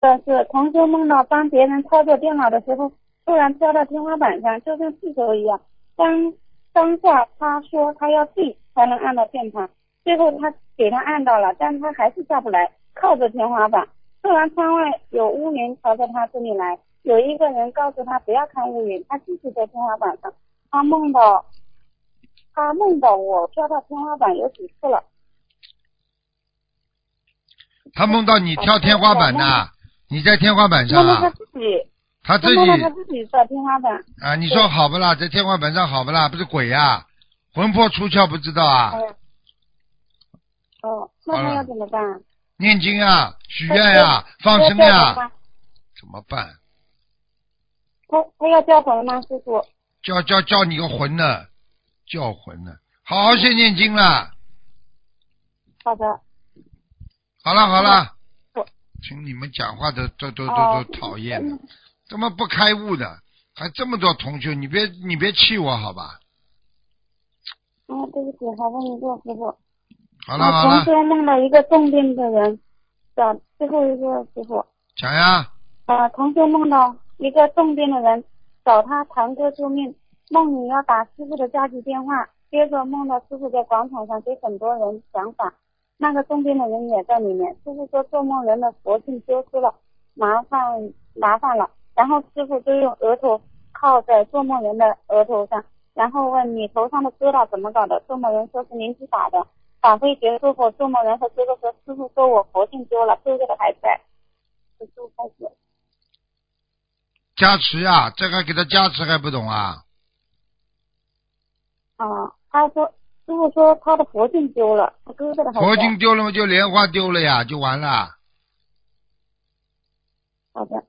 但是同修梦到帮别人操作电脑的时候，突然飘到天花板上，就像气球一样。当下他说他要地才能按到键盘，最后他给他按到了，但他还是下不来，靠着天花板。突然窗外有乌云朝着他这里来，有一个人告诉他不要看乌云，他继续在天花板上。他梦到我飘到天花板有几次了。 他梦到你跳天花板呐，你在天花板上啊？ 梦到他自己梦到他自己在天花板啊！你说好不啦？在天花板上好不啦？不是鬼呀，魂魄出窍不知道啊？ 那他要怎么办？ 念经啊，许愿呀，放生呀，怎么办？ 他要叫魂吗，师傅？ 叫你个魂呢，叫魂呢，好好先念经了。 好的。 好了，听你们讲话都讨厌了，怎么不开悟的？还这么多同学，你别气我好吧？ 对不起，还问一个师傅。 好了。 同修梦到一个重病的人，找最后一个师傅。 讲呀。 同修梦到一个重病的人找他堂哥救命，梦里要打师傅的家居电话，接着梦到师傅在广场上给很多人讲法，那个重病的人也在里面。师傅说做梦人的佛性丢失了，麻烦了，然后师傅就用额头靠在做梦人的额头上，然后问你头上的疙瘩怎么搞的，做梦人说是灵气打的。法会结束后，做梦人和哥哥说师傅说我佛性丢了，哥哥的还在。师傅开始加持呀，这个给他加持还不懂啊？ 他说师傅说他的佛性丢了，他哥哥的还在。 佛性丢了就莲花丢了呀，就完了。 好的。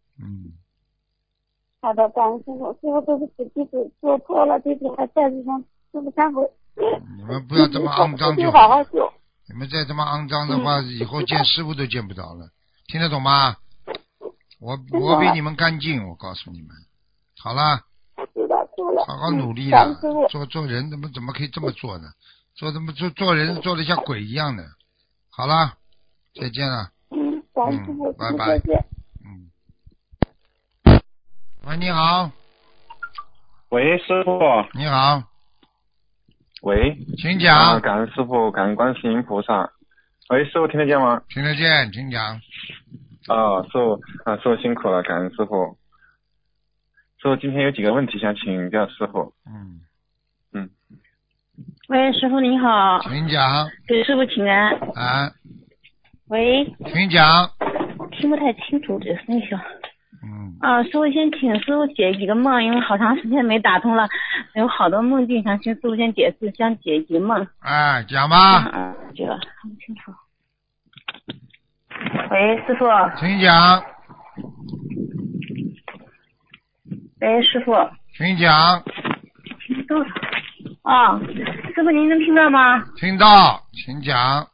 好的，感恩师傅，师傅对不起，弟子做错了，弟子还在这方师傅忏悔。 你们不要这么肮脏就好好修。 你们再这么肮脏的话，以后见师傅都见不着了，听得懂吗？我比你们干净，我告诉你们。好了，好好努力了。做人怎么可以这么做呢？做人做得像鬼一样的。好了，再见了。拜拜。喂，你好。 喂，师傅。 你好。 喂， 请讲。 感恩师傅，感恩观世音菩萨。喂，师傅听得见吗？ 听得见，请讲。 师傅辛苦了，感恩师傅。师傅今天有几个问题想请教师傅。 喂，师傅你好。 请讲。 给师傅请安。喂。 请讲。 听不太清楚，这声音小。师傅先请师傅解几个梦，因为好长时间没打通了，有好多梦境想请师傅先解释，想解几个梦。 讲吧。 这个看不清楚。喂，师傅。 请讲。 喂，师傅。 请讲。 师傅您能听到吗？ 听到，请讲。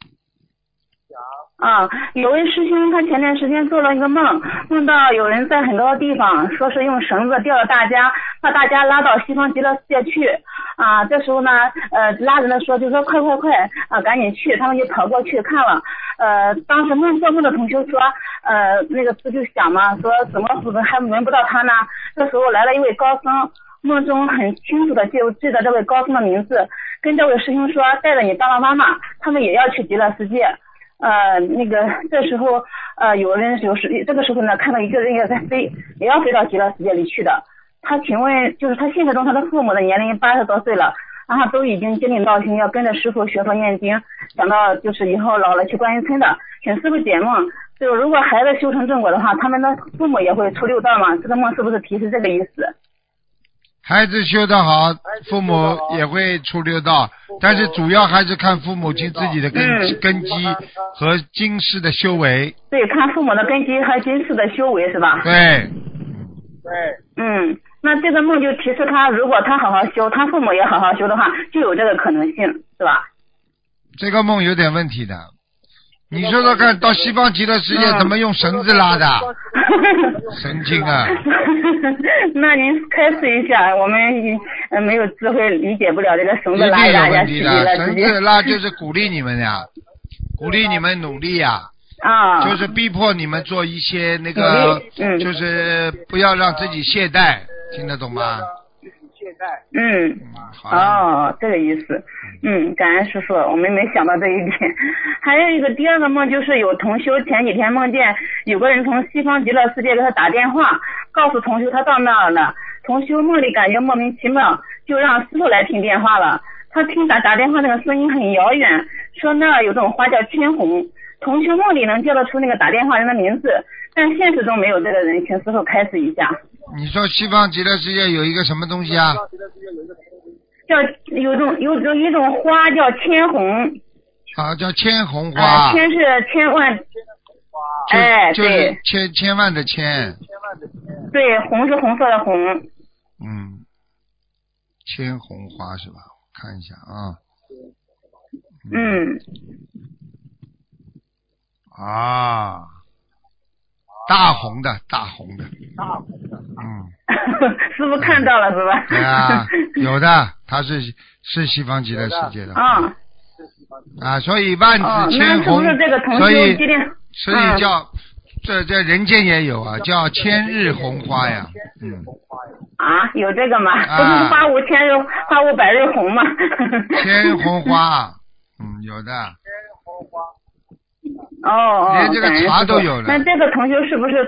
有位师兄他前段时间做了一个梦，梦到有人在很多地方说是用绳子吊着大家，把大家拉到西方极乐世界去。这时候呢拉人的说就说快赶紧去，他们就跑过去看了。当时做梦的同学说那个师就想嘛，说怎么还轮不到他呢？这时候来了一位高僧，梦中很清楚的就记得这位高僧的名字，跟这位师兄说带着你爸爸妈妈他们也要去极乐世界。这时候这个时候呢看到一个人也在飞，也要飞到极乐世界里去的。他请问就是他现实中他的父母的年龄80多岁了，然后都已经坚定道心要跟着师傅学佛念经，想到就是以后老了去观音村的，请师傅解梦，就如果孩子修成正果的话，他们的父母也会出六道吗？这个梦是不是提示这个意思？ 孩子修得好，父母也会出六道，但是主要还是看父母亲自己的根基和今世的修为。 对，看父母的根基和今世的修为是吧？ 对。 那这个梦就提示他，如果他好好修，他父母也好好修的话，就有这个可能性，是吧？ 这个梦有点问题的。你说说看，到西方极乐世界怎么用绳子拉的？神经啊！ 那您开示一下，我们没有智慧，理解不了这个绳子拉大家去极乐世界。 绳子拉就是鼓励你们呀，鼓励你们努力呀。 啊， 就是逼迫你们做一些那个，就是不要让自己懈怠，听得懂吗？ 哦，这个意思。感恩师傅，我们没想到这一点。还有一个第二个梦，就是有同修前几天梦见有个人从西方极乐世界给他打电话，告诉同修他到那儿了。同修梦里感觉莫名其妙，就让师傅来听电话了。他听打电话那个声音很遥远，说那儿有种花叫千红。同修梦里能叫得出那个打电话人的名字，但现实中没有这个人，请师傅开示一下。 你说西方极乐世界有一个什么东西啊？ 叫有一种花叫千红。 好，叫千红花。 千是千万。 就是千万的千。 对，红是红色的红。 千红花是吧？我看一下啊。大红的。 师傅看到了是吧？ 对啊，有的，他是西方极乐世界的。所以万紫千红，所以叫这人间也有啊，叫千日红花呀。 有这个吗？不是花无千日，花无百日红吗？ 千红花，有的。连这个茶都有了。 那这个同修是不是？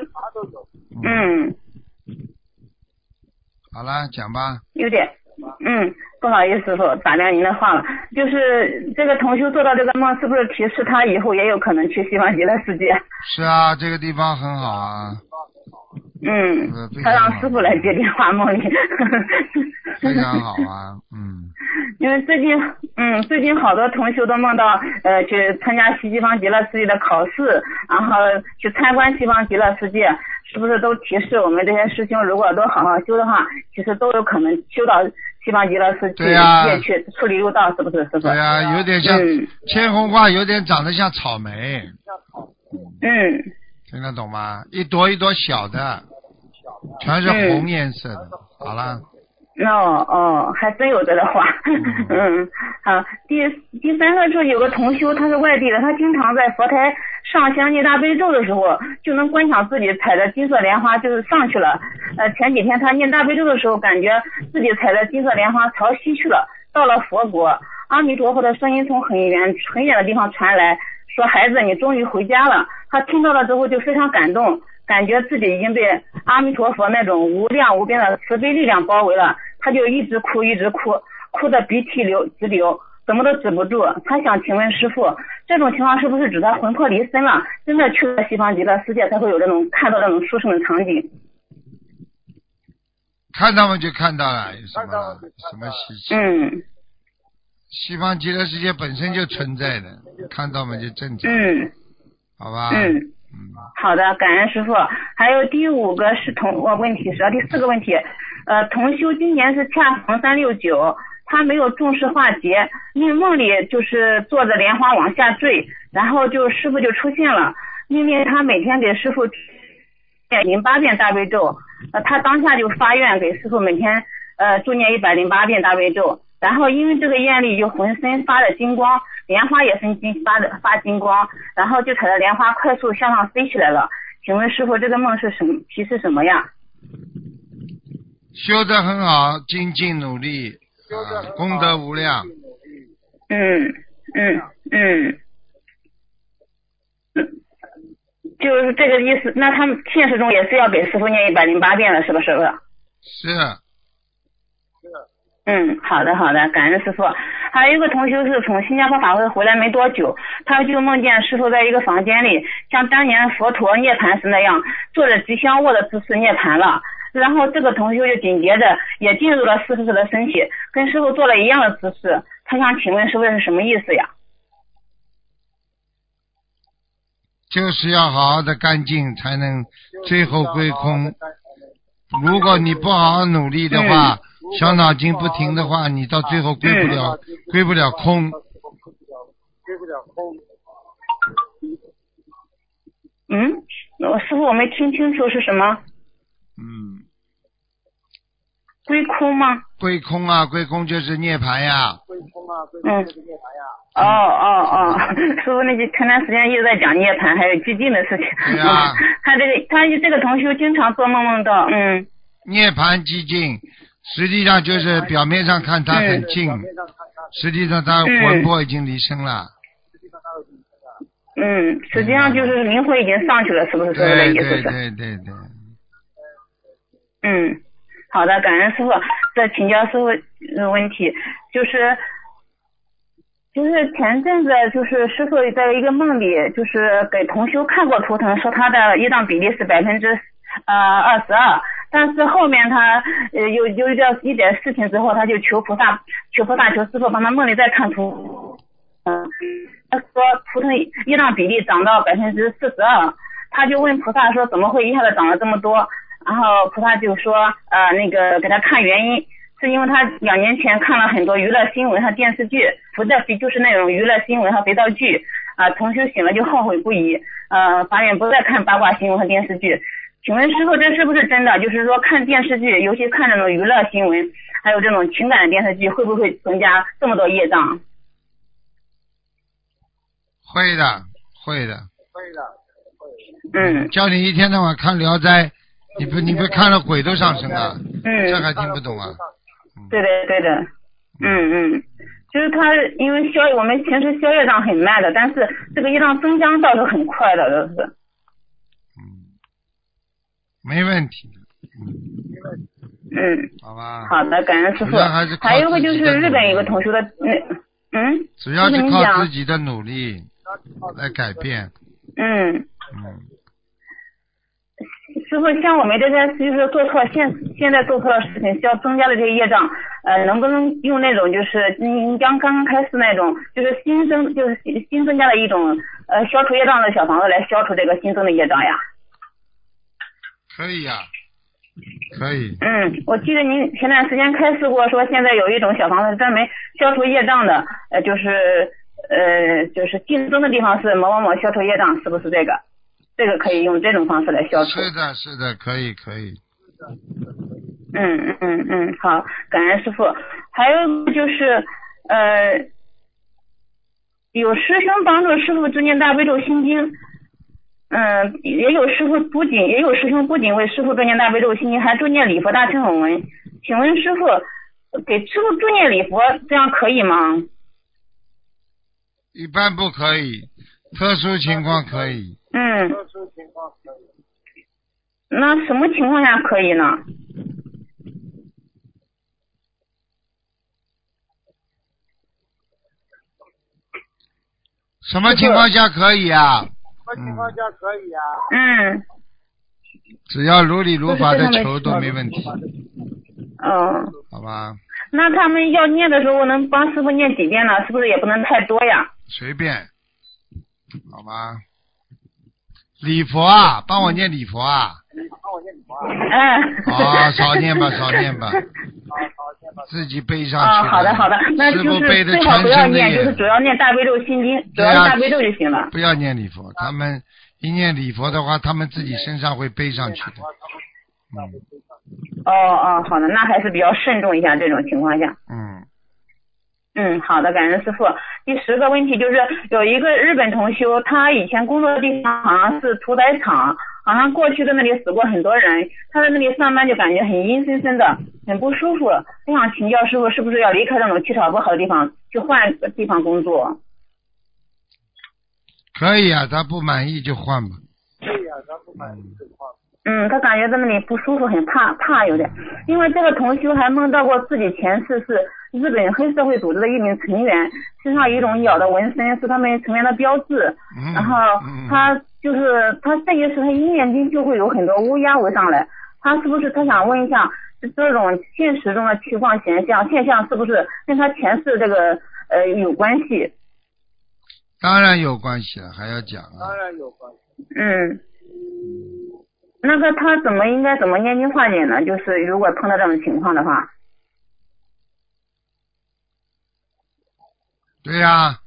好了，讲吧。 有点，不好意思，师傅打断您的话了。就是这个同修做到这个梦，是不是提示他以后也有可能去西方极乐世界？ 是啊，这个地方很好啊。 他让师傅来接电话梦里。 非常好啊。 因为最近好多同修都梦到去参加西方极乐世界的考试，然后去参观西方极乐世界，是不是都提示我们这些师兄如果都好好修的话，其实都有可能修到西方极乐世界去处理入道，是不是师傅？ 对啊，有点像千红花，有点长得像草莓。听得懂吗？一朵一朵小的，全是红颜色的。好了。 还真有这个话。好，第三个是有个同修，他是外地的，他经常在佛台上香念大悲咒的时候，就能观想自己踩着金色莲花就是上去了。前几天他念大悲咒的时候，感觉自己踩着金色莲花朝西去了，到了佛国。阿弥陀佛的声音从很远的地方传来，说孩子，你终于回家了。他听到了之后就非常感动，感觉自己已经被阿弥陀佛那种无量无边的慈悲力量包围了，他就一直哭，哭得鼻涕直流，怎么都止不住。他想请问师父，这种情况是不是指他魂魄离身了，真的去了西方极乐世界才会有这种看到这种殊胜的场景？ 看到嘛就看到了，有什么稀奇？西方极乐世界本身就存在的，看到嘛就正常。好吧。 好的，感恩师傅。还有第五个是第四个问题，同修今年是恰逢369，他没有重视化劫，因为梦里就是坐着莲花往下坠，然后师傅就出现了，命令他每天给师傅念08遍大悲咒，他当下就发愿给师傅每天助念108遍大悲咒，然后因为这个愿力就浑身发着金光，莲花也是发金光，然后就踩着莲花快速向上飞起来了。请问师傅，这个梦是提示什么呀？ 修得很好，精进努力，功德无量。 就是这个意思。那他们现实中也是要给师傅念108遍了，是不是？ 是。 好的，感恩师傅。还有一个同修是从新加坡法会回来没多久，他就梦见师傅在一个房间里，像当年佛陀涅槃时那样，坐着吉祥卧的姿势涅槃了。然后这个同修就紧接着也进入了师父的身体，跟师傅做了一样的姿势。他想请问师傅是什么意思呀？ 就是要好好的干净，才能最后归空。如果你不好好努力的话，小脑筋不停的话，你到最后归不了空。 师傅我没听清楚是什么。 归空吗？ 归空啊，归空就是涅槃呀。 师傅前段时间一直在讲涅槃还有寂静的事情。 对啊。 他这个同修经常做梦梦到涅槃寂静，实际上就是表面上看他很近，实际上他魂魄已经离身了。 实际上就是灵魂已经上去了，是不是说的意思是？ 对。 好的，感恩师傅。再请教师傅问题，就是前阵子就是师傅在一个梦里，就是给同修看过图腾，说他的业障比例是22%，但是后面他有一点事情之后，他就求菩萨求师傅帮他梦里再看图。他说图腾业障比例涨到42%，他就问菩萨说怎么会一下子涨了这么多？然后菩萨就说给他看原因，是因为他2年前看了很多娱乐新闻和电视剧，就是那种娱乐新闻和肥皂剧同修醒了就后悔不已，发愿不再看八卦新闻和电视剧。请问师傅，这是不是真的？就是说看电视剧，尤其看这种娱乐新闻还有这种情感的电视剧，会不会增加这么多业障？ 会的。叫你一天到晚看聊斋，你不看了鬼都上身啊？这还听不懂啊？ 对的。就是他因为我们平时消业障很慢的，但是这个业障增加倒是很快的，都是。 没问题。好吧。 好的，感恩师傅。还有一个就是日本有个同学的主要是靠自己的努力来改变。 师傅，像我们这些就是做错现在做错的事情，需要增加的这些业障，能不能用那种就是您刚刚开始那种就是新增加的一种消除业障的小房子来消除这个新增的业障呀？ 可以呀。可以。 我记得您前段时间开示过，说现在有一种小房子专门消除业障的，就是竞争的地方是某消除业障，是不是这个？这个可以用这种方式来消除。 是的，可以。 好，感恩师傅。还有就是有师兄帮助师傅念大悲咒心经，也有师兄不仅为师傅助念大悲咒心经，还助念礼佛大忏悔文。请问师傅，给师傅助念礼佛这样可以吗？ 一般不可以，特殊情况可以。 那什么情况下可以呢？ 什么情况下可以啊？只要如理如法的求都没问题。好吧。 那他们要念的时候，能帮师傅念几遍呢？是不是也不能太多呀？ 随便。好吧。礼佛啊，帮我念礼佛啊。少念吧。自己背上去。 好的，那就是最好不要念，就是主要念大悲咒心经，主要是大悲咒就行了。 不要念礼佛，他们一念礼佛的话，他们自己身上会背上去的。 好的，那还是比较慎重一下这种情况下。好的，感恩师傅。第10个问题就是有一个日本同修，他以前工作的地方好像是屠宰场，好像过去在那里死过很多人，他在那里上班就感觉很阴森森的，很不舒服。我想请教师傅，是不是要离开这种气场不好的地方，去换个地方工作？ 可以啊，他不满意就换吧。 他感觉在那里不舒服，很怕有点。因为这个同修还梦到过自己前世是日本黑社会组织的一名成员，身上有一种咬的纹身是他们成员的标志。然后他这一世他一念经就会有很多乌鸦围上来，他是不是他想问一下，这种现实中的情况现象是不是跟他前世这个有关系？ 当然有关系了，还要讲啊。当然有关系。 那个他应该怎么念经化解呢？就是如果碰到这种情况的话。 对呀。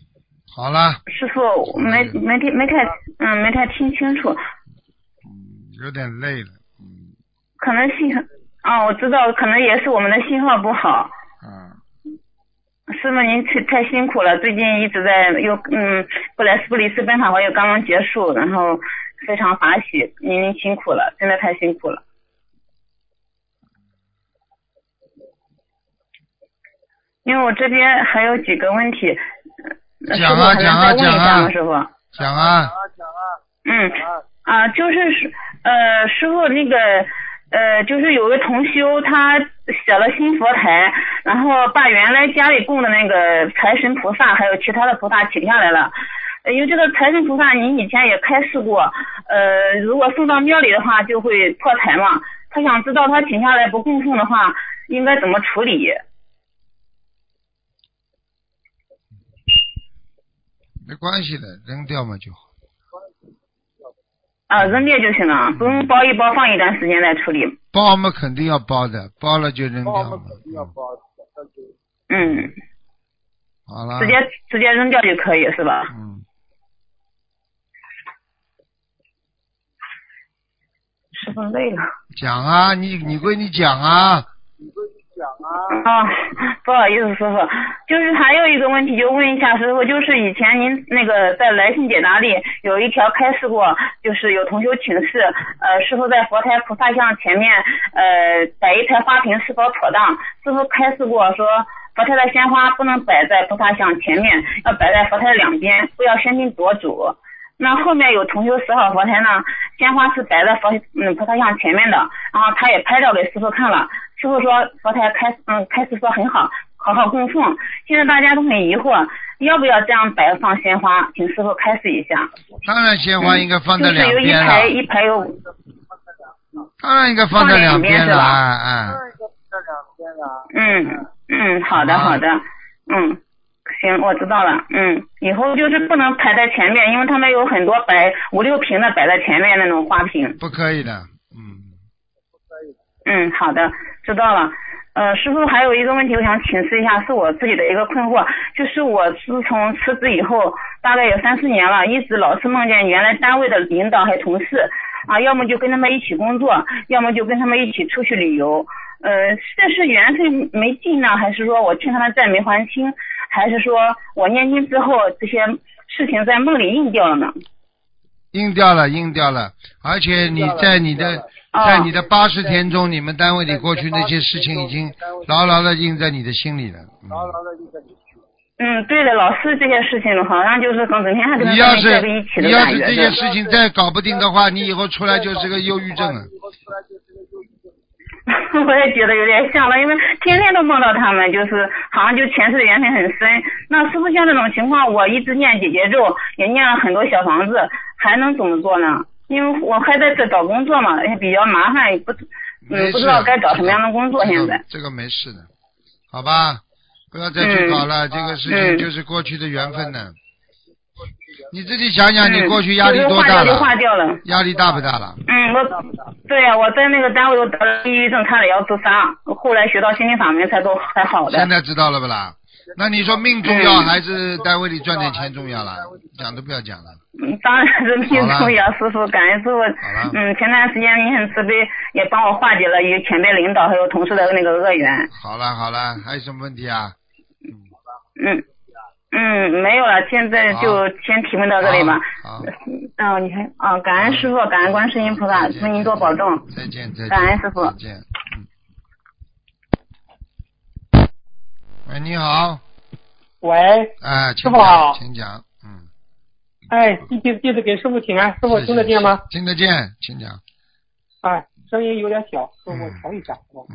好了。 师傅，没太听清楚。 有点累了。 可能我知道，可能也是我们的信号不好。师傅您太辛苦了，最近一直在布里斯本法会又刚刚结束，然后非常法喜，您辛苦了，真的太辛苦了。因为我这边还有几个问题， 讲啊， 师傅。 讲啊。 就是师傅那个就是有个同修他写了新佛台，然后把原来家里供的那个财神菩萨还有其他的菩萨请下来了。因为这个财神菩萨您以前也开示过，如果送到庙里的话就会破财嘛。他想知道他请下来不供奉的话应该怎么处理。 没关系的，扔掉嘛就好。 扔掉就行了，不用包一包放一段时间再处理。 包嘛肯定要包的，包了就扔掉嘛。好了。 直接扔掉就可以是吧？师傅累了。 讲啊，你归你讲啊。 不好意思师傅，就是还有一个问题就问一下师傅，就是以前您那个在来信解答里有一条开示过，就是有同修请示师傅在佛台菩萨像前面摆一台花瓶是否妥当。师傅开示过说佛台的鲜花不能摆在菩萨像前面，要摆在佛台的两边，不要先进夺主。那后面有同修10号佛台呢，鲜花是摆在菩萨像前面的，然后他也拍照给师傅看了，师傅说佛台开始说很好，好好供奉。现在大家都很疑惑，要不要这样摆放鲜花？请师傅开示一下。 当然鲜花应该放在两边了。 就是有一排有。 当然应该放在两边了， 好的。行，我知道了。以后就是不能排在前面，因为他们有很多摆5、6瓶的摆在前面那种花瓶。 不可以的。 好的，知道了。师傅还有一个问题我想请示一下，是我自己的一个困惑，就是我自从辞职以后大概有3、4年了，一直老是梦见原来单位的领导还有同事要么就跟他们一起工作，要么就跟他们一起出去旅游。这是缘分没尽呢，还是说我欠他的债没还清，还是说我念经之后这些事情在梦里应掉了呢？ 应掉了，而且你在你的80天中，你们单位里过去那些事情已经牢牢的印在你的心里了。 对的，老是这些事情好像就是整天还跟他们在一起的感觉。 你要是这些事情再搞不定的话，你以后出来就是个忧郁症了。 我也觉得有点像了，因为天天都梦到他们，就是好像就前世的缘分很深。那是不是像这种情况，我一直念姐姐咒，也念了很多小房子，还能怎么做呢？因为我还在这找工作嘛，也比较麻烦，不知道该找什么样的工作。现在这个没事的，好吧，不要再去搞了，这个事情就是过去的缘分呢。你自己想想，你过去压力多大了？ 化掉了。 压力大不大了？ 对呀，我在那个单位我得了抑郁症，差点要自杀，后来学到心灵法门才好的。 现在知道了不啦？那你说命重要还是单位里赚点钱重要了？讲都不要讲了。 当然是命重要，师傅，感恩师傅。前段时间您很慈悲，也帮我化解了与前辈领导还有同事的那个恶缘。 好了，还有什么问题啊？ 没有了，现在就先提问到这里吧。你看感恩师傅，感恩观世音菩萨，祝您多保重。 再见。 感恩师傅。 再见。喂，你好。 喂。 师傅好。 请讲。 弟子给师傅请安，师傅听得见吗？ 听得见，请讲。 声音有点小，师傅调一下。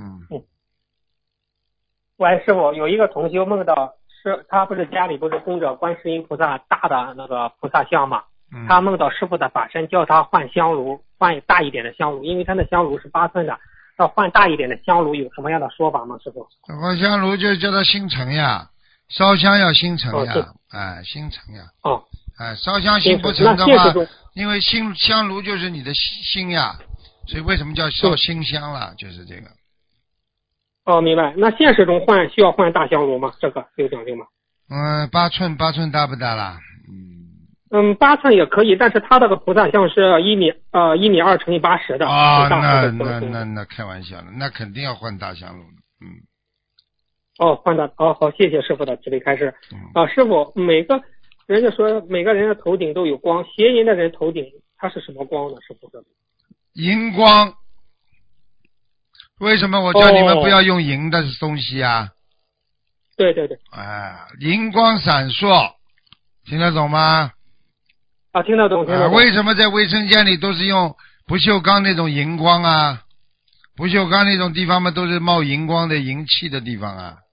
喂，师傅，有一个同修梦到他不是家里不是供着观世音菩萨大的那个菩萨像嘛？他梦到师傅的法身叫他换香炉，换大一点的香炉，因为他的香炉是8寸的，要换大一点的香炉，有什么样的说法吗？师傅？ 换香炉就叫他心诚呀，烧香要心诚呀，心诚呀。烧香心不诚的话，因为香炉就是你的心呀，所以为什么叫烧心香了？就是这个。 明白。那现实中需要换大香炉吗？这个有讲究吗？ 8寸大不大啦？ 8寸也可以，但是他这个菩萨像是1.2米乘以80的。 啊，那开玩笑了，那肯定要换大香炉。 换的好，谢谢师傅的慈悲开示。师傅，人家说每个人的头顶都有光，邪淫的人头顶它是什么光呢？师傅说荧光。为什么我叫你们不要用银的东西啊？ 对。 荧光闪烁，听得懂吗？ 听得懂。 为什么在卫生间里都是用不锈钢那种荧光啊？不锈钢那种地方嘛，都是冒荧光的银气的地方啊。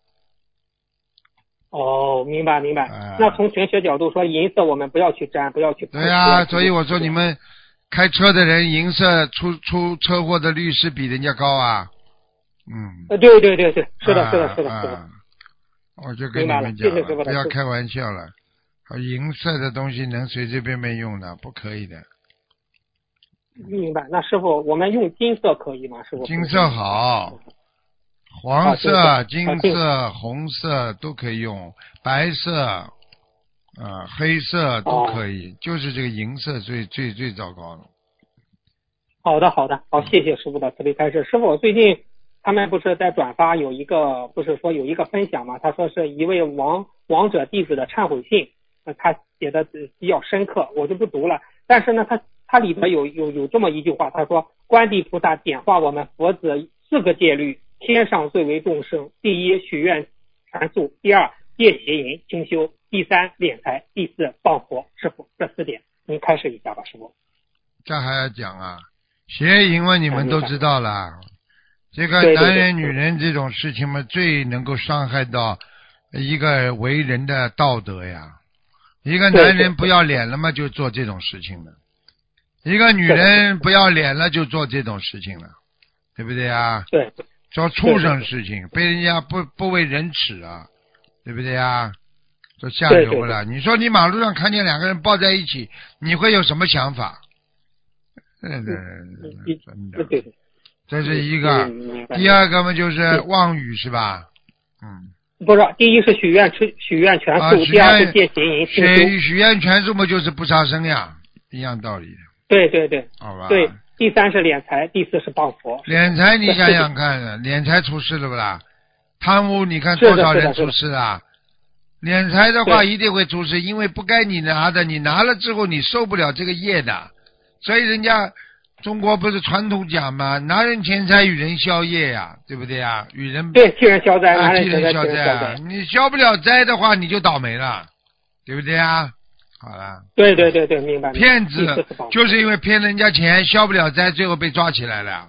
明白。那从玄学角度说，银色我们不要去沾，不要去碰。 对啊，所以我说你们开车的人银色出车祸的率是比人家高啊。 对，是的。 我就跟你们讲了，不要开玩笑了。银色的东西能随随便便用的，不可以的。 明白。那师傅，我们用金色可以吗？师傅？ 金色好，黄色、金色、红色都可以用，白色、黑色都可以，就是这个银色最糟糕了。 好的，谢谢师傅的慈悲开示。师傅，最近他们不是在转发有一个分享嘛？他说是一位王者弟子的忏悔信，他写的比较深刻，我就不读了。但是呢，他里边有这么一句话，他说观地菩萨点化我们佛子4个戒律，天上最为众生。第一，许愿全素；第二，戒邪淫清修；第三，敛财；第四，谤佛。师傅，这4点您开示一下吧，师傅。 这还要讲啊？邪淫嘛，你们都知道了。这个男人女人这种事情嘛，最能够伤害到一个为人的道德呀。一个男人不要脸了嘛，就做这种事情了；一个女人不要脸了，就做这种事情了，对不对啊？ 对。 做畜生事情，被人家不为人耻啊，对不对啊？做下流了。你说你马路上看见2个人抱在一起，你会有什么想法？真的。这是一个。第二个嘛就是妄语，是吧？ 不是，第一是许愿全素，第二是戒邪淫清修。 许愿全素嘛就是不杀生呀，一样道理。 对。 好吧。 对，第三是敛财，第四是谤佛。 敛财你想想看，敛财出事了不啦？贪污你看多少人出事啊？敛财的话一定会出事，因为不该你拿的，你拿了之后你受不了这个业的。所以人家中国不是传统讲吗？拿人钱财与人消业呀，对不对呀？替人消灾，拿人钱财消灾。你消不了灾的话，你就倒霉了，对不对啊？好了。 对，明白。 骗子就是因为骗人家钱，消不了灾，最后被抓起来了。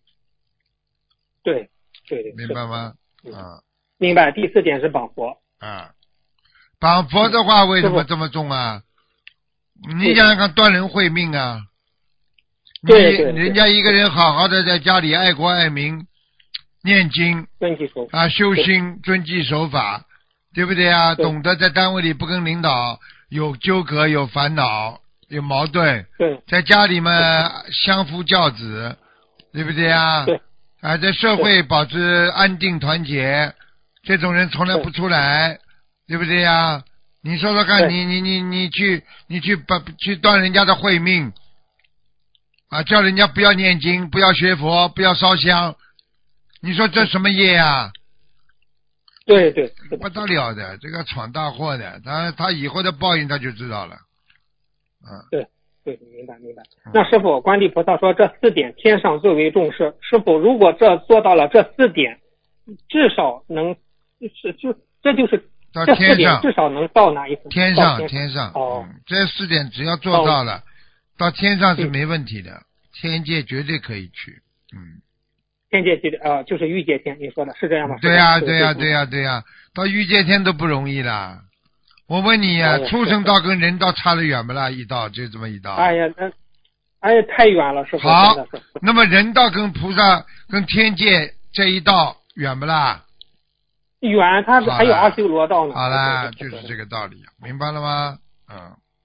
对， 明白吗？ 明白。第4点是谤佛。 绑佛的话为什么这么重啊？你想想看，断人慧命啊！ 对， 人家一个人好好的在家里爱国爱民，念经修心，遵纪守法，对不对啊？懂得在单位里不跟领导有纠葛、有烦恼、有矛盾，在家里嘛相夫教子，对不对啊？在社会保持安定团结，这种人从来不出来，对不对呀？你说说看，你去断人家的慧命叫人家不要念经，不要学佛，不要烧香，你说这什么业啊？ 对， 不得了的，这个闯大祸的，他以后的报应他就知道了。 对，明白。那师傅，观地菩萨说这4点天上最为重视。师傅，如果做到了这4点，至少能这就是到天上， 至少能到哪一层？ 天上。这4点只要做到了，到天上是没问题的，天界绝对可以去。 天界就是欲界天，你说的是这样吗？ 对呀，到欲界天都不容易了。我问你呀，畜生道跟人道差得远不啦？一道就这么一道。 哎呀，太远了，师傅。 好，那么人道跟菩萨跟天界这一道远不啦？ 远，它还有阿修罗道呢。 好啦，就是这个道理，明白了吗？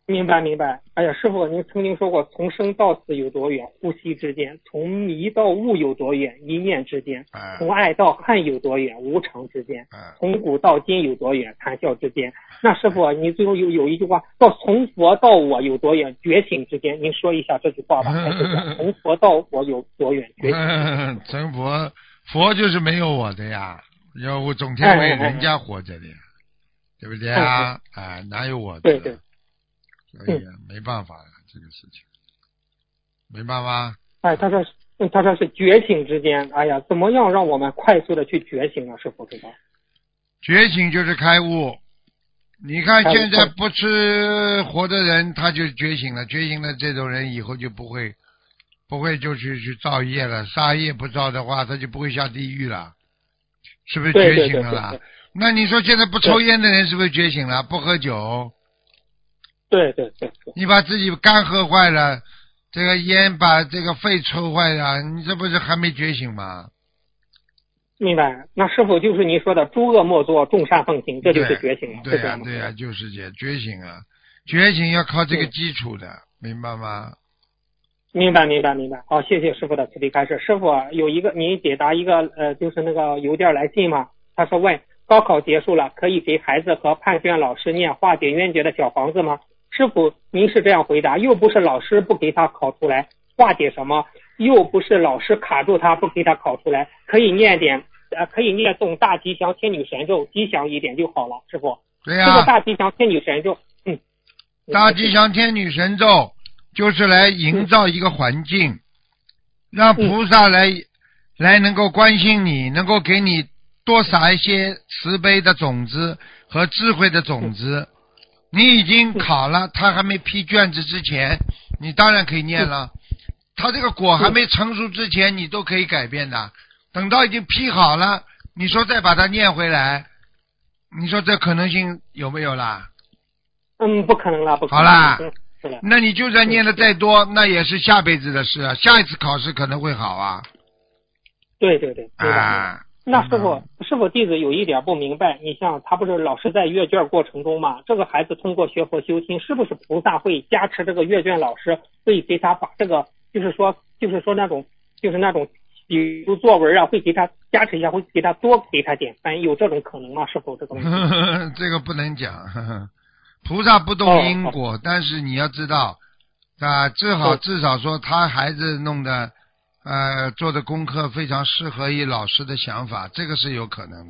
明白明白。哎呀，师傅，您曾经说过，从生到死有多远，呼吸之间；从迷到悟有多远，一念之间；从爱到恨有多远，无常之间；从古到今有多远，谈笑之间。那师傅，你最后有一句话叫从佛到我有多远，觉醒之间。您说一下这句话吧。从佛到我有多远，觉醒。 成佛就是没有我的呀，要我总天为人家活着的呀，对不对啊？哪有我的？ 对对。 所以没办法了，这个事情，明白吗？ 他说是觉醒之间，哎呀，怎么样让我们快速的去觉醒呢？师傅知道？ 觉醒就是开悟。你看现在不吃活的人，他就觉醒了，觉醒了这种人以后就不会就去造业了，杀业不造的话，他就不会下地狱了，是不是觉醒了啦？ 对。 那你说现在不抽烟的人是不是觉醒了？不喝酒？ 对， 你把自己肝喝坏了，这个烟把这个肺抽坏了，你这不是还没觉醒吗？ 明白。那师傅就是您说的诸恶莫作，众善奉行，这就是觉醒了。 对呀，就是这觉醒啊，觉醒要靠这个基础的，明白吗？ 明白。好，谢谢师傅的慈悲开示。师傅有一个您解答一个就是那个邮件来信嘛，他说问高考结束了，可以给孩子和判卷老师念化解冤结的小房子吗？师傅您是这样回答，又不是老师不给他考出来，化解什么？又不是老师卡住他不给他考出来，可以念诵大吉祥天女神咒，吉祥一点就好了。师傅， 对呀， 这个大吉祥天女神咒， 大吉祥天女神咒就是来营造一个环境，让菩萨来能够关心你，能够给你多撒一些慈悲的种子和智慧的种子。你已经考了，他还没批卷子之前，你当然可以念了。他这个果还没成熟之前，你都可以改变的。等到已经批好了，你说再把它念回来，你说这可能性有没有啦？ 不可能了，不可能。 好啦，那你就算念的再多，那也是下辈子的事啊，下一次考试可能会好啊。 对，明白。那师傅弟子有一点不明白，你像他不是老是在阅卷过程中嘛，这个孩子通过学佛修心，是不是菩萨会加持这个阅卷老师，会给他把这个就是说那种比如作文啊，会给他加持一下，会给他多给他点分，有这种可能吗？师傅这个问题这个不能讲，菩萨不动因果，但是你要知道啊，至少说他孩子弄的做的功课非常适合于老师的想法，这个是有可能的。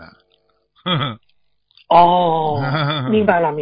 明白了。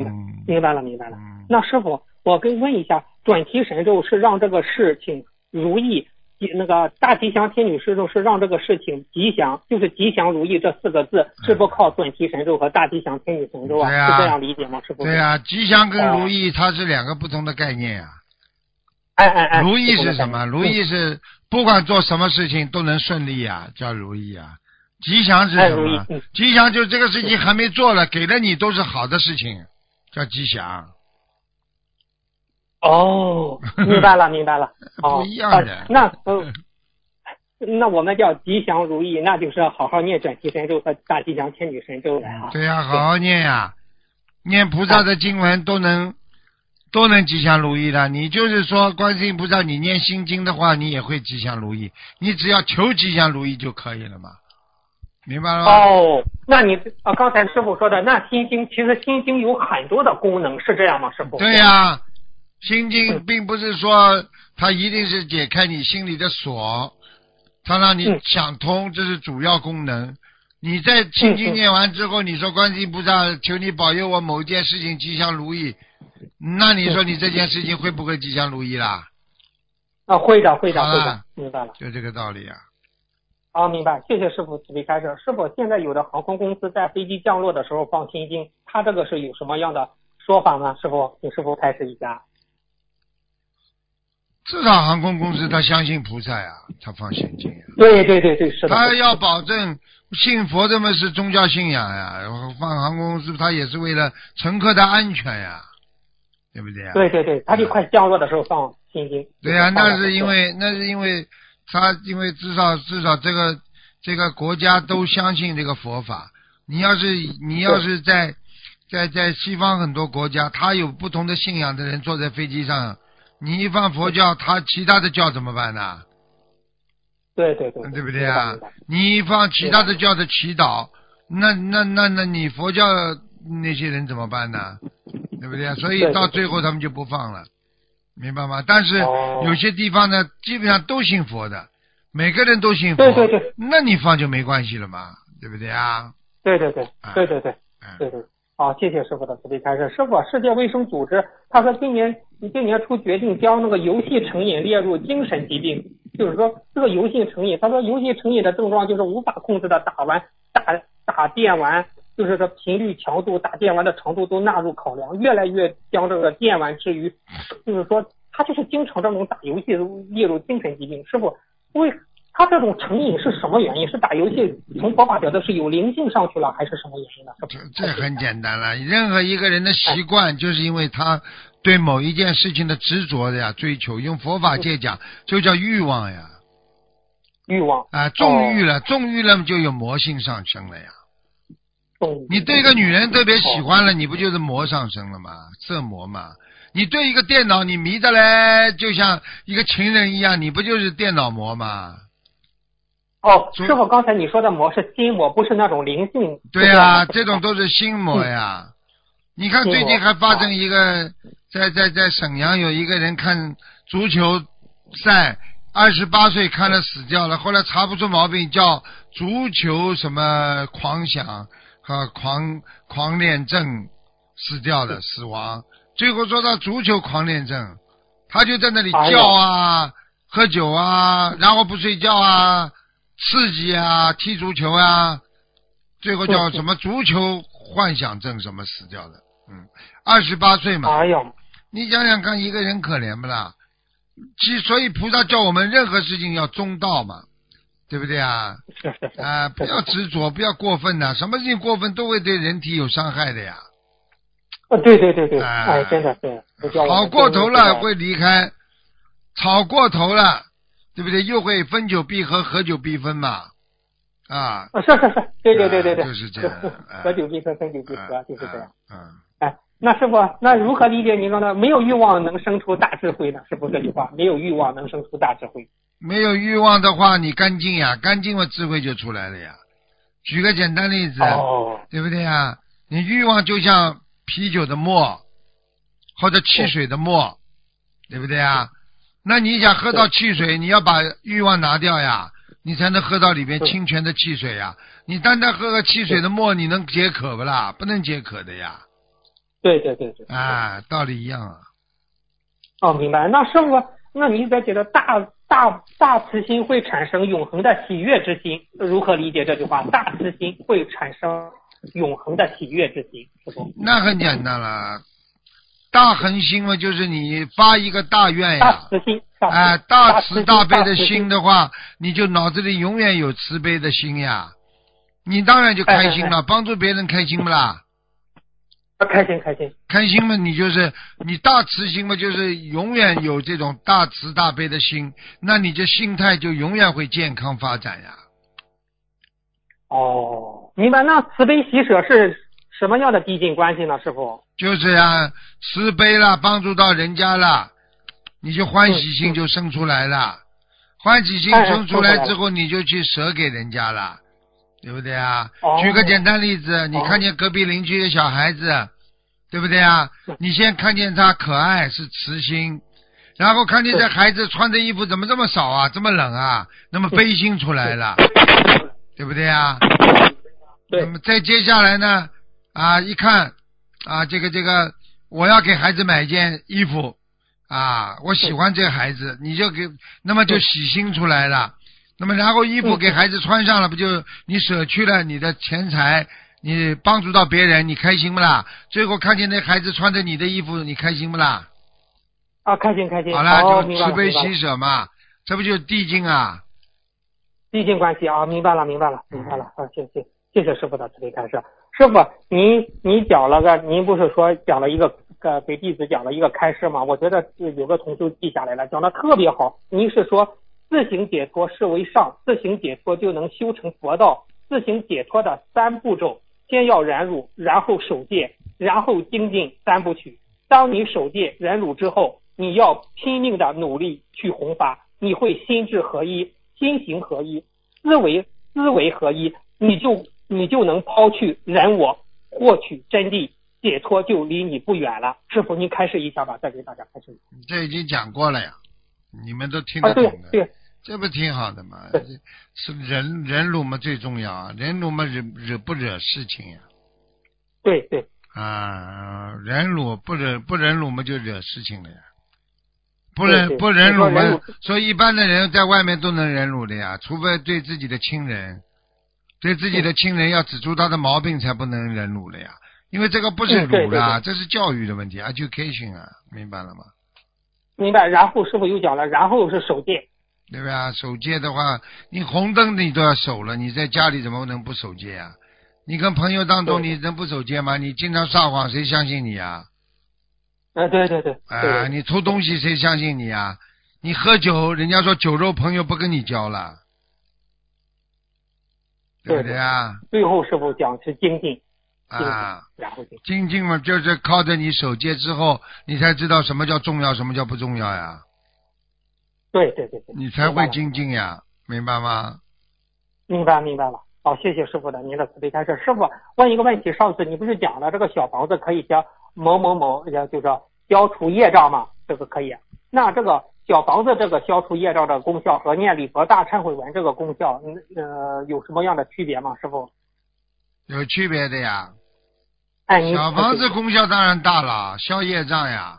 那师傅，我跟问一下，转提神咒是让这个事情如意，那个大吉祥天女神咒是让这个事情吉祥，就是吉祥如意这4个字，是不靠转提神咒和大吉祥天女神咒啊？是这样理解吗？师傅？ 对啊，吉祥跟如意它是2个不同的概念呀。如意是什么？如意是不管做什么事情都能顺利啊，叫如意啊。吉祥是什么？吉祥就是这个事情还没做了，给了你都是好的事情，叫吉祥。 明白了。 不一样的。 那我们叫吉祥如意，那就是好好念转提神咒和大吉祥天女神咒了啊。 对呀，好好念呀，念菩萨的经文都能吉祥如意的。你就是说观世音菩萨，你念心经的话，你也会吉祥如意，你只要求吉祥如意就可以了嘛，明白了吗？ 那你刚才师傅说的，那心经其实心经有很多的功能，是这样吗？师傅？ 对呀，心经并不是说它一定是解开你心里的锁，它让你想通，这是主要功能。你在心经念完之后，你说观世音菩萨，求你保佑我某一件事情吉祥如意，那你说你这件事情会不会吉祥如意啦？ 会的，明白了， 就这个道理啊。 明白，谢谢师傅慈悲开示。师傅，现在有的航空公司在飞机降落的时候放心经，他这个是有什么样的说法呢？师傅，请师傅开示一下。 至少航空公司他相信菩萨呀，他放心经呀。 对，是的。 他要保证信佛这么是宗教信仰呀，放航空公司他也是为了乘客的安全呀，对不对呀？ 对，他就快降落的时候放心经。 对呀，那是因为他至少这个国家都相信这个佛法。你要是在在西方很多国家，他有不同的信仰的人坐在飞机上，你一放佛教，他其他的教怎么办呢？ 对，对不对啊？你一放其他的教的祈祷，那你佛教那些人怎么办呢？对不对啊？所以到最后他们就不放了，明白吗？但是有些地方呢，基本上都信佛的，每个人都信佛， 对， 那你放就没关系了嘛，对不对啊？ 对，好，谢谢师傅的慈悲开示。师傅，世界卫生组织他说今年初决定将那个游戏成瘾列入精神疾病，就是说这个游戏成瘾，他说游戏成瘾的症状就是无法控制的打电玩，就是说频率强度打电玩的程度都纳入考量，越来越将这个电玩之余，就是说他就是经常这种打游戏列入精神疾病。师傅，他这种成瘾是什么原因？是打游戏从佛法角度是有灵性上去了，还是什么原因呢？ 这很简单了，任何一个人的习惯，就是因为他对某一件事情的执着的呀，追求，用佛法界讲，就叫欲望呀。 欲望啊，纵欲了就有魔性上升了呀。你对一个女人特别喜欢了，你不就是魔上升了吗？色魔嘛。你对一个电脑你迷的嘞，就像一个情人一样，你不就是电脑魔吗？ 师傅，刚才你说的魔是心魔，不是那种灵性。 对啊，这种都是心魔呀。你看最近还发生一个，在沈阳有一个人看足球赛，28岁看了死掉了，后来查不出毛病，叫足球什么狂想和狂恋症死掉了，死亡。最后说到足球狂恋症，他就在那里叫啊，喝酒啊，然后不睡觉啊，刺激啊，踢足球啊，最后叫什么足球幻想症什么死掉的。28岁嘛。你想想看，一个人可怜不啦？所以菩萨叫我们任何事情要中道嘛，对不对啊？不要执着，不要过分的，什么事情过分都会对人体有伤害的呀。 对，真的是。 好过头了会离开，吵过头了，对不对？又会分久必合，合久必分嘛。 是，对， 就是这样。 合久必分，分久必合，就是这样。那师傅，那如何理解您说的没有欲望能生出大智慧呢？是不是这句话？没有欲望能生出大智慧。 没有欲望的话，你干净呀，干净了智慧就出来了呀。举个简单例子，对不对呀？你欲望就像啤酒的沫或者汽水的沫，对不对啊？那你想喝到汽水，你要把欲望拿掉呀，你才能喝到里面清泉的汽水呀。你单单喝个汽水的沫，你能解渴不啦？不能解渴的呀。 对， 道理一样啊。 明白。那师傅，那你在觉得大慈心会产生永恒的喜悦之心，如何理解这句话？大慈心会产生永恒的喜悦之心，师傅。 那很简单了，大恒心嘛，就是你发一个大愿呀。 大慈心。 大慈大悲的心的话，你就脑子里永远有慈悲的心呀，你当然就开心了，帮助别人开心不啦？开心嘛，你就是你大慈心嘛，就是永远有这种大慈大悲的心，那你这心态就永远会健康发展呀。 明白。那慈悲喜舍是什么样的递进关系呢，师傅？ 就是呀，慈悲了，帮助到人家了，你就欢喜心就生出来了，欢喜心生出来之后，你就去舍给人家了。对不对啊？举个简单例子，你看见隔壁邻居的小孩子，对不对啊？你先看见他可爱是慈心，然后看见这孩子穿的衣服怎么这么少啊，这么冷啊，那么悲心出来了，对不对啊？那么再接下来呢，一看这个我要给孩子买一件衣服我喜欢这个孩子，你就给，那么就喜心出来了。那么然后衣服给孩子穿上了，不就你舍去了你的钱财，你帮助到别人，你开心不啦？最后看见那孩子穿着你的衣服，你开心不啦？ 开心。 好了，就慈悲喜舍嘛，这不就是递进啊？ 递进关系明白了。谢谢师傅的慈悲开示。师傅，你讲了您不是说讲了一个给弟子讲了一个开示吗？我觉得有个同修记下来了，讲的特别好。您是说自行解脱是为上，自行解脱就能修成佛道。自行解脱的3步骤，先要忍辱，然后守戒， 然后精进三部曲。当你守戒忍辱之后，你要拼命的努力去弘法，你会心智合一，心行合一，思维合一，你就能抛去人我，获取真谛，解脱就离你不远了。师父，您开示一下吧，再给大家开示。 这已经讲过了呀，你们都听得懂的。 对， 这不挺好的吗？是忍辱嘛最重要啊，忍辱嘛惹不惹事情呀？ 对对啊，忍辱不忍辱嘛就惹事情了呀。不对忍辱嘛，所以一般的人在外面都能忍辱的呀，除非对自己的亲人，对自己的亲人要指出他的毛病才不能忍辱了呀。因为这个不是辱啦，这是教育的问题 ，education 啊，明白了吗？ 明白。然后师父又讲了，然后是守戒。 对吧？守戒的话，你红灯你都要守了，你在家里怎么能不守戒啊？你跟朋友当中你能不守戒吗？你经常撒谎，谁相信你啊？ 对。 你偷东西，谁相信你啊？你喝酒，人家说酒肉朋友不跟你交了，对不对啊？ 最后师父讲是精进啊， 然后精进嘛，就是靠着你守戒之后，你才知道什么叫重要，什么叫不重要呀。 对， 你才会精进呀，明白吗？ 明白了。好，谢谢师父的您的慈悲开示。师父问一个问题，上次你不是讲了这个小房子可以将某就是消除业障嘛？这个可以。那这个小房子这个消除业障的功效和念礼佛大忏悔文这个功效，有什么样的区别吗？师父？ 有区别的呀。 哎， 小房子功效当然大了，消业障呀。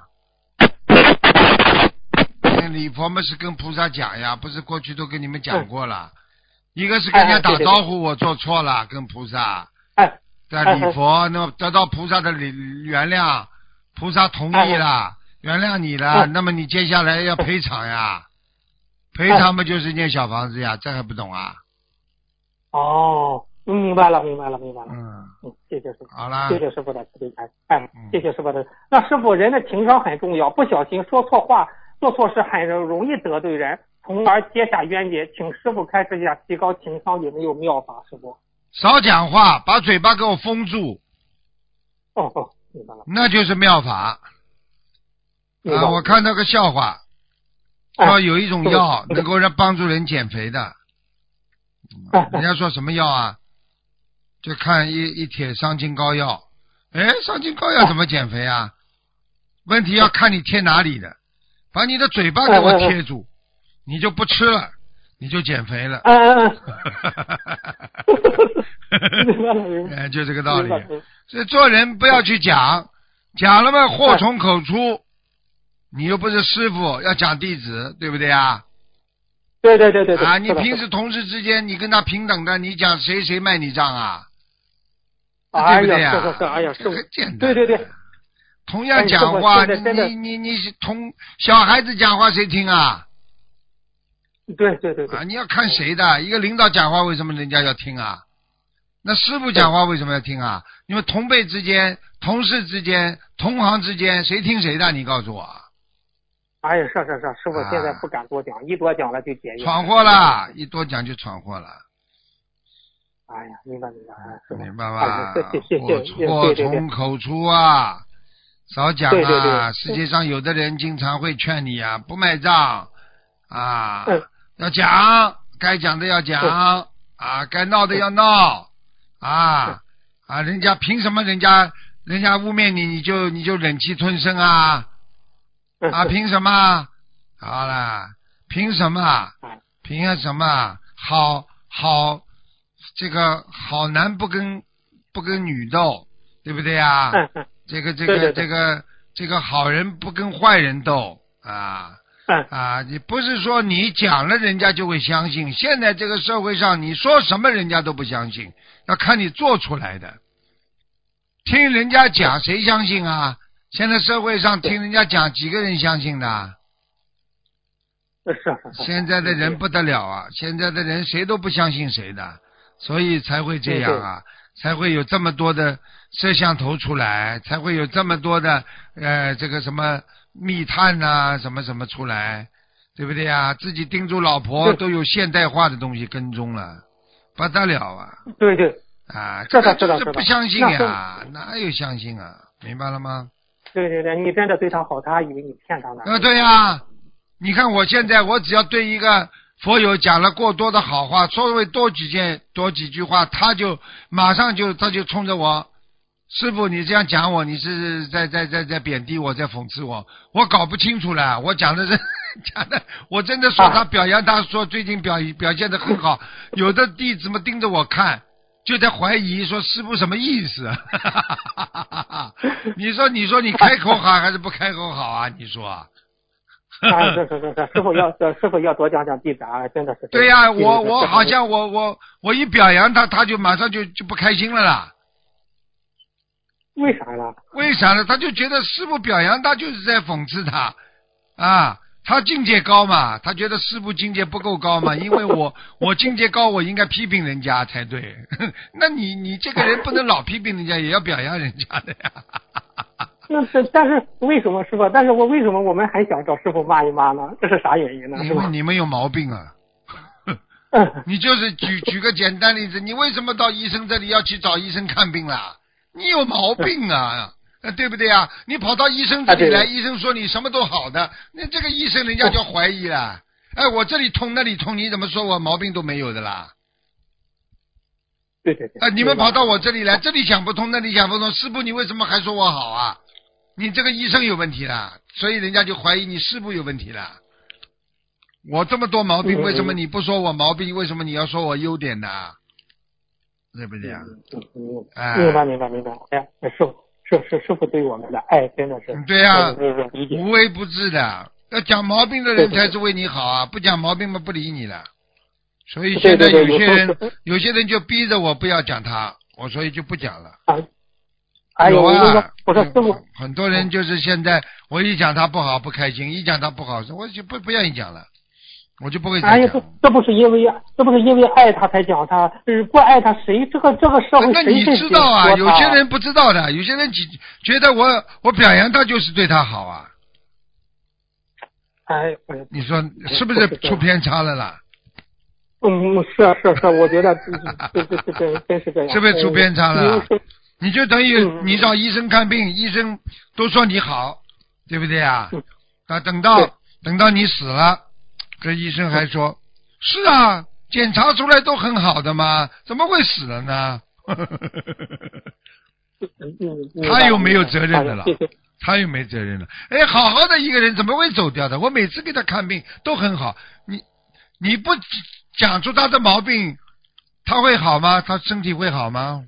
礼佛嘛是跟菩萨讲呀，不是过去都跟你们讲过了。一个是跟人家打招呼，我做错了，跟菩萨。在礼佛，那么得到菩萨的原谅，菩萨同意了，原谅你了，那么你接下来要赔偿呀，赔偿嘛就是念小房子呀，这还不懂啊？ 哦，明白了。谢谢师父。 好了， 谢谢师父的慈悲开示。谢谢师父的。那师父，人的情商很重要，不小心说错话，做错事很容易得罪人，从而结下冤结。请师父开示一下，提高情商有没有妙法？师父， 少讲话，把嘴巴给我封住。 明白了。 那就是妙法。我看到个笑话，说有一种药能够帮助人减肥的。人家说什么药啊？就看一帖伤筋膏药。伤筋膏药怎么减肥啊？问题要看你贴哪里的。把你的嘴巴给我贴住，你就不吃了，你就减肥了。就这个道理。所以做人不要去讲了嘛，祸从口出。你又不是师傅，要讲弟子，对不对啊？ 对。 你平时同事之间，你跟他平等的，你讲谁卖你账啊？对不对啊？这很简单。 对。 同样讲话，你同小孩子讲话谁听啊？ 对。 你要看谁的，一个领导讲话为什么人家要听啊？那师傅讲话为什么要听啊？因为同辈之间、同事之间、同行之间，谁听谁的？你告诉我。 是，师傅现在不敢多讲，一多讲了就结怨。 闯祸了，一多讲就祸了。 明白。 明白吧？ 谢。 祸从口出啊。少讲啊！ 对。 世界上有的人经常会劝你啊，不买账啊，要讲，该讲的要讲啊，该闹的要闹啊，人家凭什么人家污蔑你，你就忍气吞声啊？凭什么？好了，凭什么？好，这个好男不跟女斗，对不对啊？这个好人不跟坏人斗你不是说你讲了人家就会相信，现在这个社会上你说什么人家都不相信，要看你做出来的。听人家讲谁相信啊？现在社会上听人家讲几个人相信的？现在的人不得了啊！现在的人谁都不相信谁的，所以才会这样啊，才会有这么多的摄像头出来，才会有这么多的这个什么密探啊，什么出来，对不对啊？自己盯住老婆都有现代化的东西跟踪了，不得了啊！ 对这个就是不相信呀，哪有相信啊？ 明白了吗？ 对对对，你真的对他好，他还以为你骗他呢。 对呀，你看我现在，我只要对一个佛友讲了过多的好话，稍微多几句话，他就马上他就冲着我，师父你这样讲我，你是在贬低我，在讽刺我，我搞不清楚了，我讲的我真的说他表扬他，说最近表现得很好，有的弟子们盯着我看。就在怀疑说师父什么意思？你说你开口好还是不开口好啊？你说？ 是，师父要多讲讲弟子啊，真的是。 对呀，我好像我一表扬他，他就马上就不开心了啦。 为啥呢？ 为啥呢？他就觉得师父表扬他就是在讽刺他啊。他境界高嘛，他觉得师父境界不够高嘛，因为我境界高，我应该批评人家才对。那你这个人不能老批评人家，也要表扬人家的呀。 那是，但是为什么师父？但是为什么我们还想找师父骂一骂呢？这是啥原因呢？ 因为你们有毛病啊。你就是举个简单例子，你为什么到医生这里要去找医生看病啦？你有毛病啊。对不对啊？你跑到医生这里来，医生说你什么都好的，那这个医生人家就怀疑了。哎，我这里痛那里痛，你怎么说我毛病都没有的啦？ 对。 你们跑到我这里来，这里想不通那里想不通，师父你为什么还说我好啊？你这个医生有问题了，所以人家就怀疑你师父有问题了。我这么多毛病，为什么你不说我毛病？为什么你要说我优点呢？对不对啊？ 明白。哎呀，师父对我们的爱真的是对啊，无微不至的。要讲毛病的人才是为你好啊，不讲毛病嘛不理你了。所以现在有些人就逼着我不要讲他，我所以就不讲了。有啊， 我说师父， 很多人就是现在我一讲他不好不开心，一讲他不好我就不愿意讲了。我就不会再讲。 这不是因为爱他才讲他，不爱他谁这个社会那你知道啊？有些人不知道的，有些人觉得我表扬他就是对他好啊。你说是不是出偏差了啦？ 是，我觉得真是这样。 是不是出偏差了？你就等于你找医生看病，医生都说你好，对不对啊？等到你死了。这医生还说是啊，检查出来都很好的嘛，怎么会死了呢？他又没有责任的了，他又没责任了。哎，好好的一个人怎么会走掉的？我每次给他看病都很好，你不讲出他的毛病，他会好吗？他身体会好吗？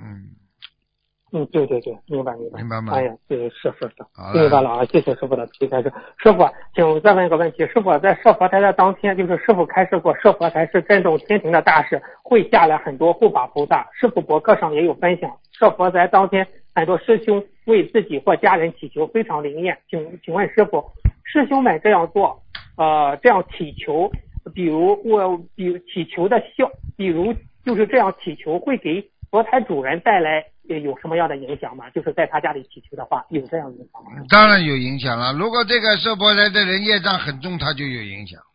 对，明白吗？哎呀，对，是，明白了啊！谢谢师傅的提开示。师傅，请我再问一个问题：师傅在设佛台的当天，就是师傅开示过，设佛台是震动天庭的大事，会下来很多护法菩萨。师傅博客上也有分享，设佛台当天，很多师兄为自己或家人祈求，非常灵验。请问师傅，师兄们这样做，这样祈求，比如祈求的比如就是这样祈求，会给佛台主人带来有什么样的影响吗？就是在他家里祈求的话，有这样的影响吗？ 当然有影响了。如果这个设佛台的人业障很重，他就有影响。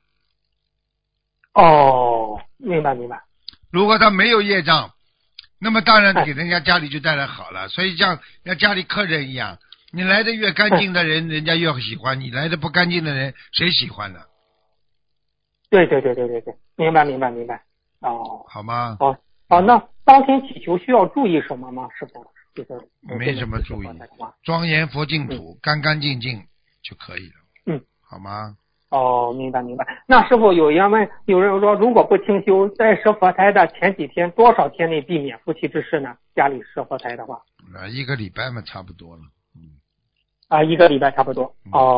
明白。 如果他没有业障，那么当然给人家家里就带来好了。所以像家里客人一样，你来的越干净的人，人家越喜欢；你来的不干净的人，谁喜欢呢？ 对，明白。 好吗？ 那当天祈求需要注意什么吗？师傅，就是没什么注意，庄严佛净土，干干净净就可以了。好吗？ 明白。那师傅有人说，如果不清修，在设佛台的前几天，多少天内避免夫妻之事呢？家里设佛台的话 ，1个礼拜嘛，差不多了。 1个礼拜差不多。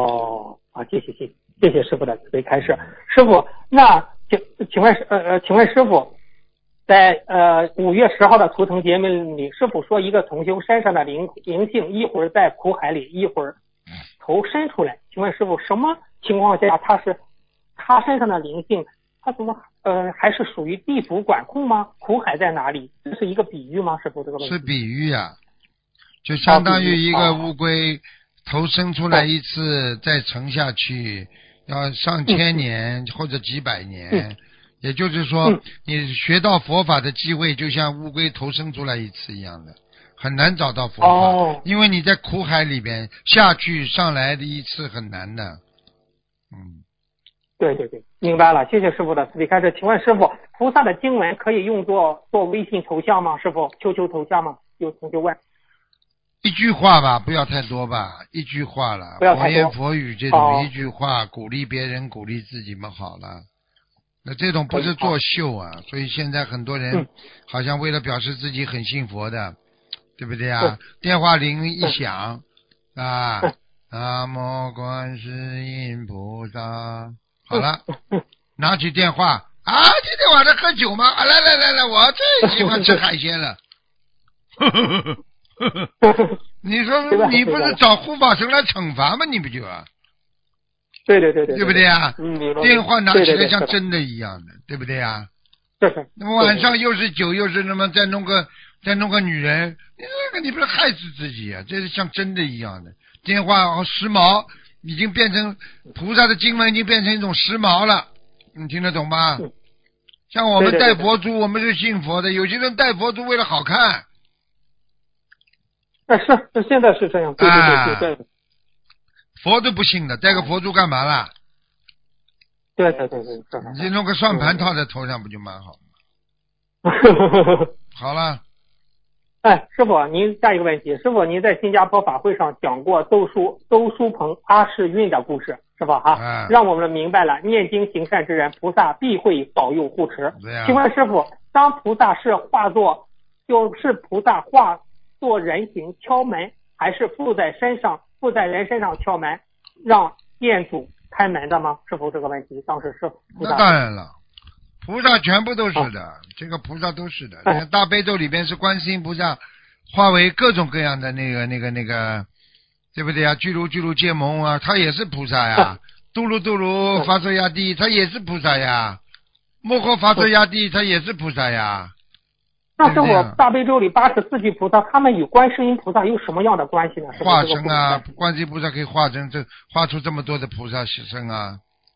谢谢师傅的慈悲开示。师傅，那请问师傅，在5月10号的图腾节目里，师傅说一个同修身上的灵性一会儿在苦海里，一会儿头伸出来。请问师傅，什么情况下他身上的灵性，他怎么还是属于地府管控吗？苦海在哪里？这是一个比喻吗？师傅，这个问题是比喻啊，就相当于一个乌龟头伸出来一次，再沉下去，要上千年或者几百年。也就是说，你学到佛法的机会就像乌龟头生出来一次一样的， 很难找到佛法，因为你在苦海里边下去上来的一次很难的。 对，明白了，谢谢师傅的慈悲开示。请问师傅，菩萨的经文可以用做微信头像吗？师傅，求头像吗？有同学问。 一句话吧，不要太多吧，一句话了，佛言佛语这种一句话，鼓励别人，鼓励自己嘛，好了。那这种不是作秀啊，所以现在很多人好像为了表示自己很信佛的，对不对啊？电话铃一响啊，南无观世音菩萨，好了，拿起电话啊，今天晚上喝酒吗？啊，来，我最喜欢吃海鲜了。你说你不是找护法神来惩罚吗？你不就啊？ 对， 对不对啊？电话拿起来像真的一样的，对不对啊？那么晚上又是酒，又是那么再弄个女人，你不是害死自己啊？这是像真的一样的。电话时髦，已经变成菩萨的经文，已经变成一种时髦了。你听得懂吗？像我们戴佛珠，我们是信佛的，有些人戴佛珠为了好看。 是现在是这样，对。 佛都不信的，戴个佛珠干嘛啦？ 对， 你弄个算盘套在头上不就蛮好吗？好了。 师傅，您下一个问题，师傅您在新加坡法会上讲过兜书棚阿世运的故事，是吧？让我们明白了念经行善之人，菩萨必会保佑护持。请问师傅，当菩萨是化作人形敲门，还是附在人身上敲门，让店主开门的吗？师傅，这个问题当时是菩萨。 那当然了，菩萨全部都是的，这个菩萨都是的。大悲咒里边是观世音菩萨化为各种各样的那个，对不对啊？巨鹿戒蒙啊，他也是菩萨呀。嘟噜发作亚帝，他也是菩萨呀。摩诃发作亚帝，他也是菩萨呀。 那是我大悲咒里84句菩萨，他们与观世音菩萨有什么样的关系呢？ 化身啊，观世音菩萨可以化出这么多的菩萨身啊。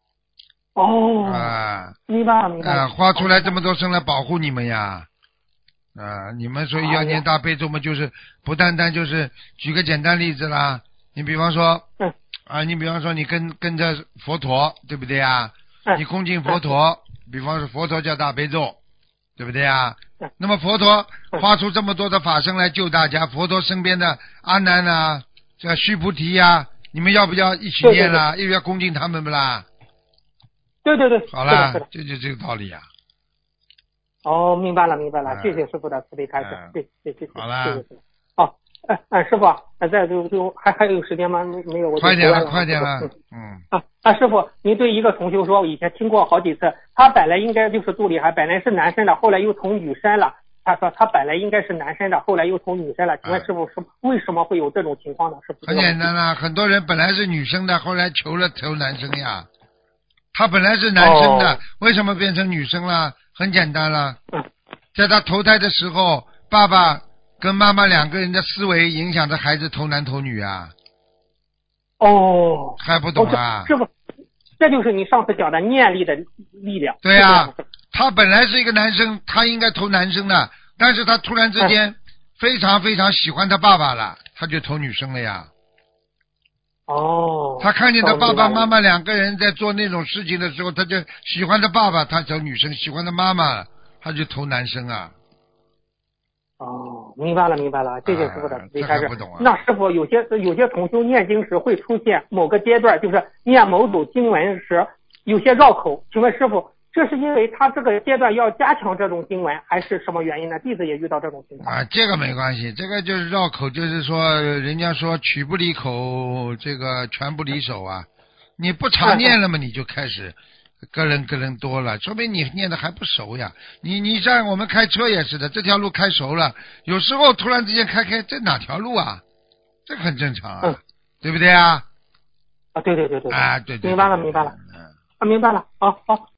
明白了。 画出来这么多身来保护你们呀。你们所以要念大悲咒嘛，就是不单单就是举个简单例子啦。你比方说，你跟着佛陀，对不对啊？你恭敬佛陀，比方说佛陀叫大悲咒，对不对啊？那么佛陀画出这么多的法身来救大家，佛陀身边的阿难啊，这须菩提呀，你们要不要一起念啦？要不要恭敬他们不啦？ 对， 好了，这就这个道理呀。 明白了，谢谢师傅的慈悲开示。对， 好了。 谢谢师傅。师傅，再就还有时间吗？没有，我快点了。 师傅，您对一个同修说，我以前听过好几次，他本来应该就是肚里还本来是男生的，后来又从女生了。他说他本来应该是男生的，后来又从女生了。请问师傅，为什么会有这种情况呢？是不是？ 很简单啦，很多人本来是女生的，后来求男生呀。他本来是男生的，为什么变成女生了？很简单了，在他投胎的时候，爸爸跟妈妈两个人的思维影响着孩子投男投女啊。还不懂啊？ 师傅，这就是你上次讲的念力的力量。 对啊，他本来是一个男生，他应该投男生的，但是他突然之间非常非常喜欢他爸爸了，他就投女生了呀。他看见他爸爸妈妈两个人在做那种事情的时候，他就喜欢他爸爸，他投女生；喜欢他妈妈，他就投男生啊。 明白了，谢谢师傅的慈悲开示。那师傅有些同修念经时会出现某个阶段，就是念某种经文时有些绕口，请问师傅，这是因为他这个阶段要加强这种经文，还是什么原因呢？弟子也遇到这种情况。 这个没关系，这个就是绕口，就是说人家说曲不离口，这个拳不离手啊。你不常念了嘛，你就开始咯楞多了，说明你念的还不熟呀。你像我们开车也是的，这条路开熟了，有时候突然之间开这哪条路啊？这很正常啊，对不对啊？ 对。 对。 明白了。明白了。好。